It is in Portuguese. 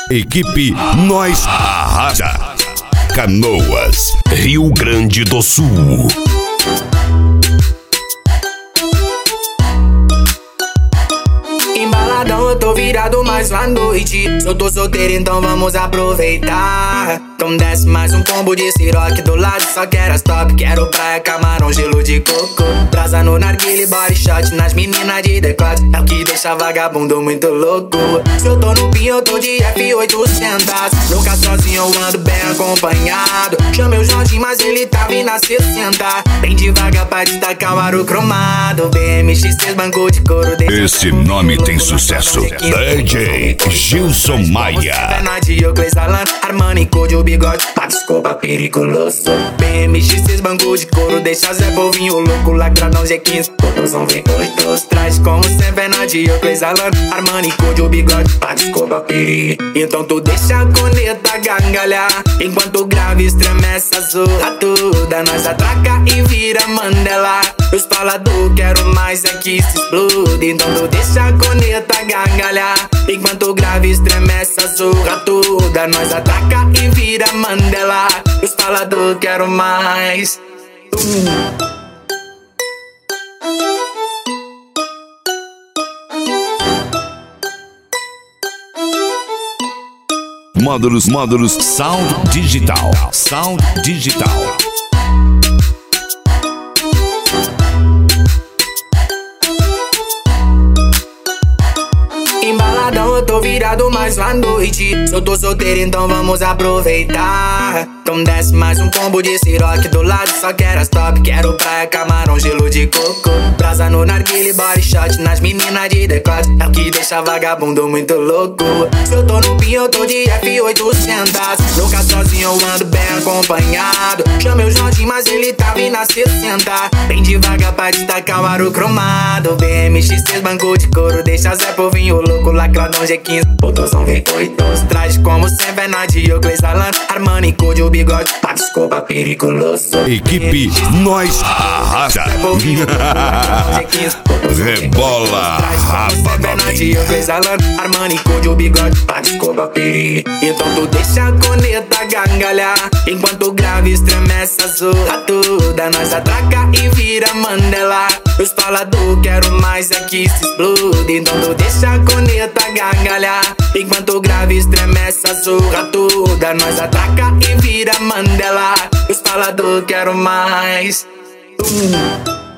Equipe Nós Arrasa. Canoas, Rio Grande do Sul. Embaladão, eu tô virado mais uma noite. Eu tô solteiro, então vamos aproveitar. Então desce mais um combo de siroque do lado. Só quero as top, quero praia, camarão, gelo de coco. Brasa no narguile, body shot nas meninas de decote. É o que deixa vagabundo muito louco. Se eu tô no pinho, eu tô de F800. Nunca sozinho, eu ando bem acompanhado. Chamei o Jorginho, mas ele tava indo a 60. Bem devagar pra destacar o aro cromado. BMX6, banco de couro. Esse nome tem sucesso. DJ Gilson Maia. Armani, cor de bigode, paga escoba perigoso. BMX6, banco de couro, deixa Zé Povinho louco. Lacradão G15, botãozão V8. Traz como sempre na Diocles Alan. Armani, cor de bigode, paga escoba perigo. Então tu deixa a coneta gangalhar, enquanto grave estremece a zorra toda. Nós atraca e vira Mandela. Os falador quero mais é que se explode. Então tu deixa a coneta gangalhar, enquanto grave estremece a zorra toda. Nós atraca e vira Mandela. Os falador quero mais. Módulos Sound Digital. Sound Digital. Embaladão, eu tô virado mais uma noite. Eu tô solteiro, então vamos aproveitar. Então desce mais um combo de siroque do lado. Só quero as top, quero praia, camarão, gelo de coco. Brasa no narguile, body shot nas meninas de decote. É o que deixa vagabundo muito louco. Se eu tô no pinho, eu tô de F800. Nunca sozinho, eu ando bem acompanhado. Chamei o Jorginho, mas ele tava vindo a 60. Bem devagar pra destacar o aro cromado. BMX6, banco de couro, deixa Zé Povinho louco. Lacradão G15, botãozão V8. Traz como sempre na Diocles Alan. Armani, cor de bigode, paga escoba perigoso. Equipe Nós Arrasa. Rebola raba novinha. Armani, cor de bigode, paga escoba perigo. Então tu deixa a coneta gangalhar, enquanto grave estremece a zorra toda. Nós atraca e vira Mandela. Os falador quero mais é que se explode. Então tu deixa a coneta gangalhar, enquanto grave estremece a zorra toda. Nós atraca e vira Mandela. Os falador quero mais.